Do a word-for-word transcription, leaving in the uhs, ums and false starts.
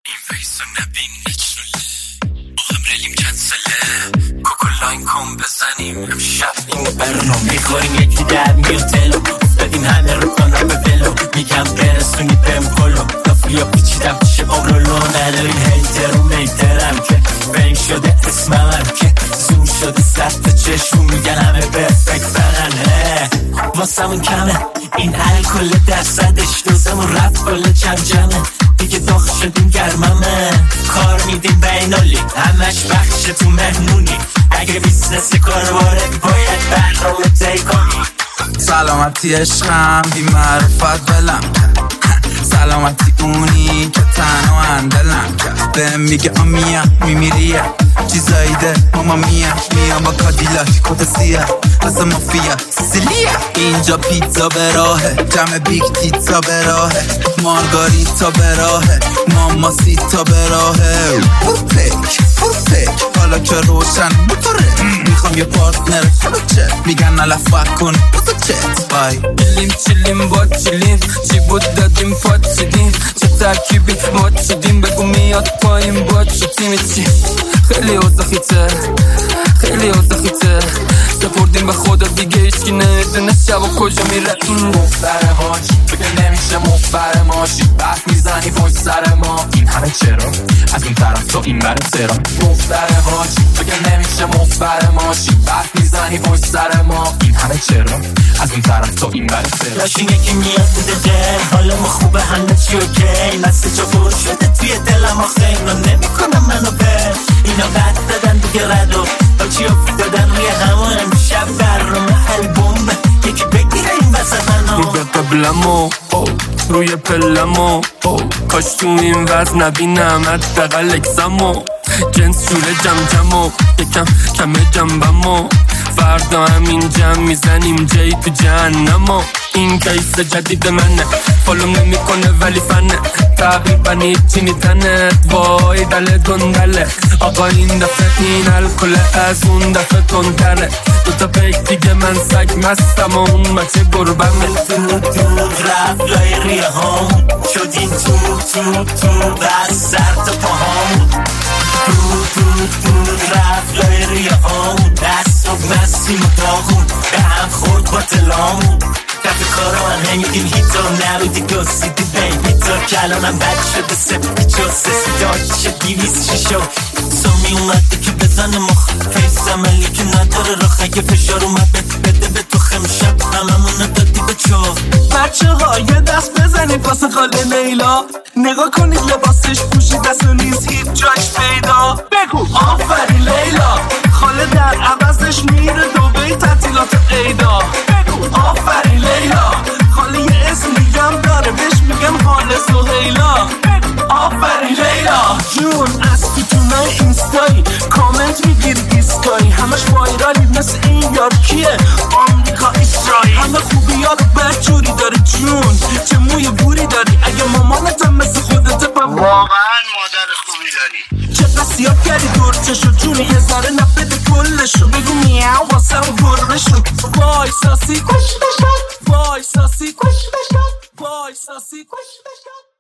این فیس رو نبین نچرله آهم رلیم کنسله کوکولاین کن بزنیم امشب اینو برنو میخوریم یکی در میوتلو افتادیم همه رو کن را به ولو میگم برسونی بهم کلو دافیا پیچیدم پیش اورولو نداریم هیتر و میترم که بین شده اسمم که زوم شده سخت چشم میگن همه پرفکت فرنه واسمون کمه این الکل درصدش دوزمون رفت بالا جم جمه دیگه داغ شدیم گرممه کار میدیم بینالی همش بخشه تو مهمونی اگه بیزنس کارواره باید برنامه طی کنی سلامتی عشقم بی معرفت بلم سلامتی اونی که تنها اندلم کرد بهم میگه آمیم میمیریه چیزایی ده ماما میا میام با کادیلاک کت سیاه واسه مافیا سیسیلیا اینجا پیتزا به راهه جمع بیگ تیتزا به راهه مارگاریتا به راهه ماماسیتا به راهه پورپک پورپک حالا که روشن موتوره میخوام یه پارتنر فلوچه میگن نلفت کن بزا چت بای بلیم چلیم با چلیم چی بود دادیم پاچیدیم چه ترکیبی ما چیدیم بگو میاد پایین با چی تیمی چی خیلی اوزاخیته خیلی اوزاخیته سپردیم به خدا دیگه هیچکی نمیدونه شب و کجا میره این مفتر حاجی بگه نمیشه مفتر ماشی بحث میزنی پشت سر ما این همه چرا از اون طرف تو این برم سرا مفتر حاجی بگه نمیشه مفتر ماشی بحث میزنی پشت سر ما این همه چرا از اون طرف تو این برم سرا لاشین یکی میاد بوده دل حالا ما خوبه همه چی اوکی مسته جا پر شده توی دلم آخه اینا نمیکنم منو بر اینا بد دادن دیگه ردو با چی افتادن روی همون امشب برنامه البوم یکی بگیره این وسط منو رو به قبلمو روی پلمو کاش تو این وزن نبینم حداقل اکسمو جنس شوره جم جمو یکم کمه جنبمو فردا همین جمع میزنیم جای تو جهنمو این کیس جدید منه فالوم نمی کنه ولی فنه تقریبا هیچی میتنه وای دل گندله آقا این دفعه این الکل از اون دفعه تندره دوتا پیک دیگه من سگ مستم و اون بچه گربمه تو تو رفت لای ریه هم شدیم تو تو تو بس سر تا پاهم تو تو تو رفت لای ریه هم دست و مستیم و داغون به هم خورد با تلامون دفعه کارا من همیدیم هیتا نبودی دوستیدی بیبی تا کلانم بد شده سپی جو سسی داشت شد دیویز شیشو سامی اومده که بزنه مخ فیس عملی که نداره رخ اگه فشار اومد بده به تو خمشب هممونو دادی به چو بچه ها یه دست بزنید واسه خاله لیلا نگاه کنید لباسش پوشی دست و نیز هیچ جاش پیدا بگو آفرین لیلا خاله در عوضش میره دوبه تعطیلات عیدا بگو آفرین لیلا خاله یه اسم میگم داره بهش میگم خاله سهیلا آفرین لیلا جون از پیتونای اینستایی کامنت میگیری دیسکایی همش وایرالی مثل این یار کیه آمریکا اسرائیل همه خوبی ها رو بدجوری داره جون چه موی بوری داری اگه مامانتم مثل خودت پم واقعا مادر خوبی داری چه قصیاب کردی دور چشو جونی یه ذره نبده کلشو بگو میاو واسه اون گربشو وای ساسی کش بشم وای ساسی کش بشم وای ساسی کش بشم